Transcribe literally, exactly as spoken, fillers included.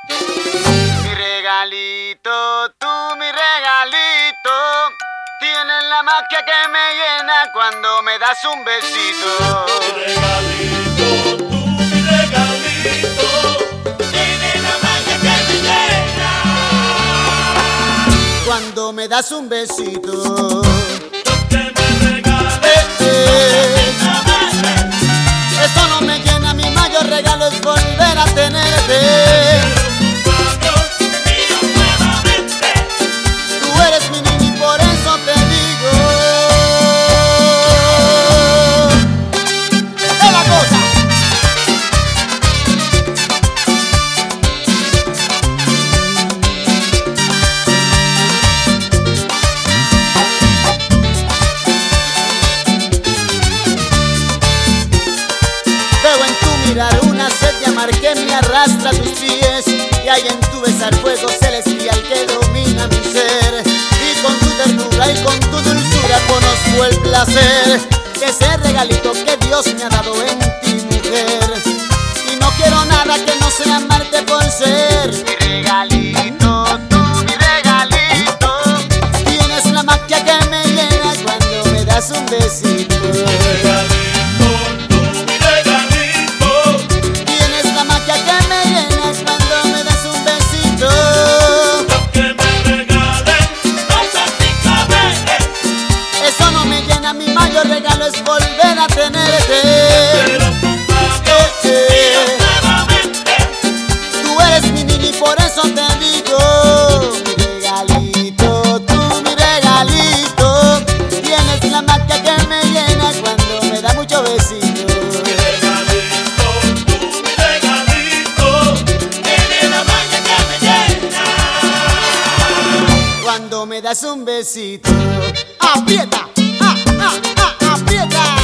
Mi regalito, tú mi regalito, tienes la magia que me llena cuando me das un besito. Mi regalito, tú mi regalito, tienes la magia que me llena cuando me das un besito. Lo que me regales, eh, eh. Eso no me llena, mi mayor regalo es volver a tenerte. Tú eres mi niña y por eso te digo. ¡Es la cosa! Veo en tu mirar una sed de amar que me arrastra a tus pies, y hay en tu besar fuego celestial que domina mi ser. Y con tu ternura y con tu dulzura conozco el placer, ese regalito que Dios me ha dado en ti, mujer. Y no quiero nada que no sea amarte por ser mi regalito, tú mi regalito, tienes la magia que me llena cuando me das un besito. Mi mayor regalo es volver a tenerte. Pero eh, eh. Tú eres mi niña y por eso te digo. Mi regalito, tú mi regalito, tienes la magia que me llena cuando me da mucho besito. Mi regalito, tú mi regalito, tienes la magia que me llena cuando me das un besito. Aprieta, ah, ah, ah, aprieta.